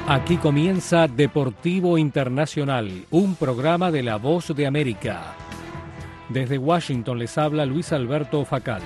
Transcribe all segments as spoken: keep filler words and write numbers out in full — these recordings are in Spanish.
Aquí comienza Deportivo Internacional, un programa de La Voz de América. Desde Washington les habla Luis Alberto Facal.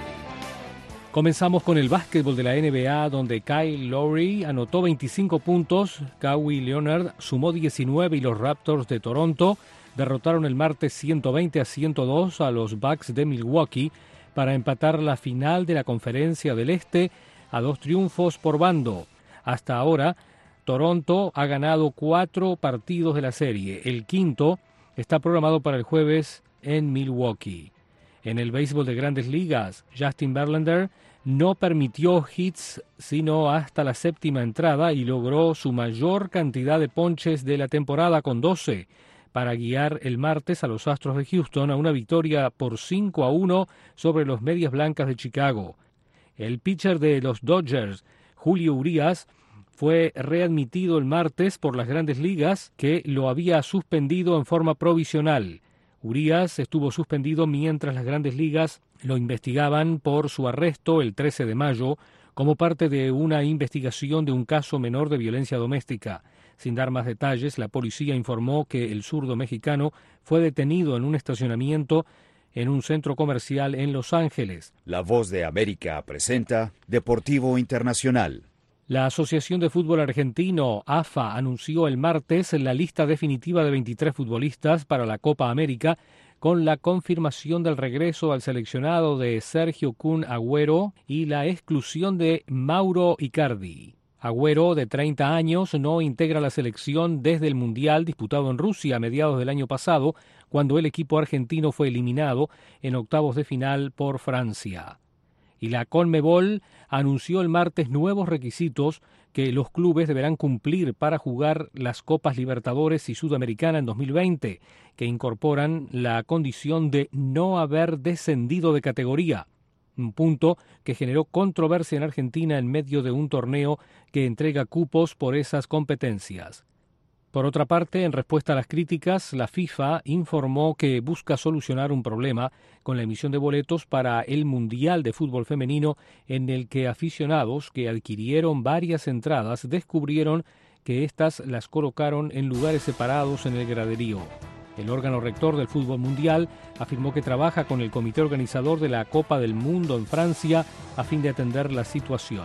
Comenzamos con el básquetbol de la N B A, donde Kyle Lowry anotó veinticinco puntos, Kawhi Leonard sumó diecinueve y los Raptors de Toronto derrotaron el martes ciento veinte a ciento dos a los Bucks de Milwaukee para empatar la final de la Conferencia del Este a dos triunfos por bando. Hasta ahora, Toronto ha ganado cuatro partidos de la serie. El quinto está programado para el jueves en Milwaukee. En el béisbol de Grandes Ligas, Justin Verlander no permitió hits sino hasta la séptima entrada y logró su mayor cantidad de ponches de la temporada con doce para guiar el martes a los Astros de Houston a una victoria por cinco a uno sobre los Medias Blancas de Chicago. El pitcher de los Dodgers, Julio Urías, fue readmitido el martes por las Grandes Ligas, que lo había suspendido en forma provisional. Urías estuvo suspendido mientras las Grandes Ligas lo investigaban por su arresto el trece de mayo como parte de una investigación de un caso menor de violencia doméstica. Sin dar más detalles, la policía informó que el zurdo mexicano fue detenido en un estacionamiento en un centro comercial en Los Ángeles. La Voz de América presenta Deportivo Internacional. La Asociación de Fútbol Argentino, A F A, anunció el martes la lista definitiva de veintitrés futbolistas para la Copa América, con la confirmación del regreso al seleccionado de Sergio Kun Agüero y la exclusión de Mauro Icardi. Agüero, de treinta años, no integra la selección desde el Mundial disputado en Rusia a mediados del año pasado, cuando el equipo argentino fue eliminado en octavos de final por Francia. Y la Conmebol anunció el martes nuevos requisitos que los clubes deberán cumplir para jugar las Copas Libertadores y Sudamericana en dos mil veinte, que incorporan la condición de no haber descendido de categoría, un punto que generó controversia en Argentina en medio de un torneo que entrega cupos por esas competencias. Por otra parte, en respuesta a las críticas, la FIFA informó que busca solucionar un problema con la emisión de boletos para el Mundial de Fútbol Femenino, en el que aficionados que adquirieron varias entradas descubrieron que éstas las colocaron en lugares separados en el graderío. El órgano rector del fútbol mundial afirmó que trabaja con el comité organizador de la Copa del Mundo en Francia a fin de atender la situación.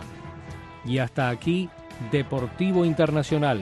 Y hasta aquí, Deportivo Internacional.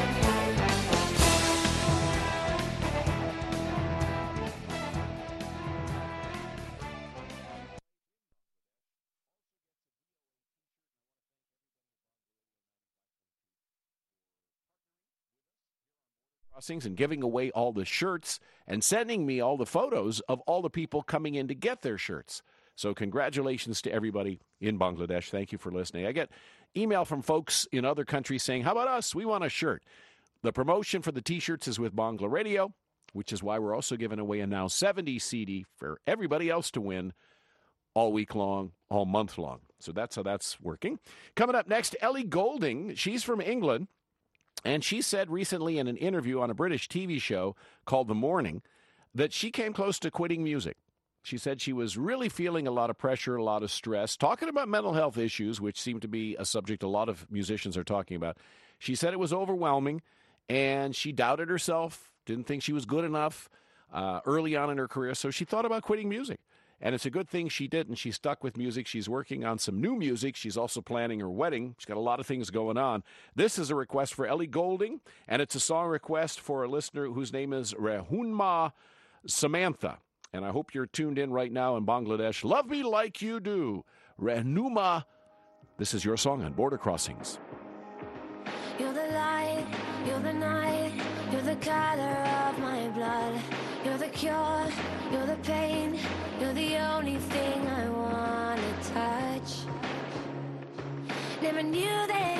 And giving away all the shirts and sending me all the photos of all the people coming in to get their shirts. So congratulations to everybody in Bangladesh. Thank you for listening. I get email from folks in other countries saying, how about us? We want a shirt. The promotion for the T-shirts is with Bangla Radio, which is why we're also giving away a Now seventy C D for everybody else to win all week long, all month long. So that's how that's working. Coming up next, Ellie Goulding. She's from England. And she said recently in an interview on a British T V show called The Morning that she came close to quitting music. She said she was really feeling a lot of pressure, a lot of stress, talking about mental health issues, which seem to be a subject a lot of musicians are talking about. She said it was overwhelming, and she doubted herself, didn't think she was good enough uh, early on in her career, so she thought about quitting music. And it's a good thing she didn't. She stuck with music. She's working on some new music. She's also planning her wedding. She's got a lot of things going on. This is a request for Ellie Goulding, and it's a song request for a listener whose name is Rehunma Samantha. And I hope you're tuned in right now in Bangladesh. Love me like you do. Rehnuma. This is your song on Border Crossings. You're the light, you're the night, you're the color of my blood. You're the cure, you're the pain, you're the only thing I wanna touch. Never knew that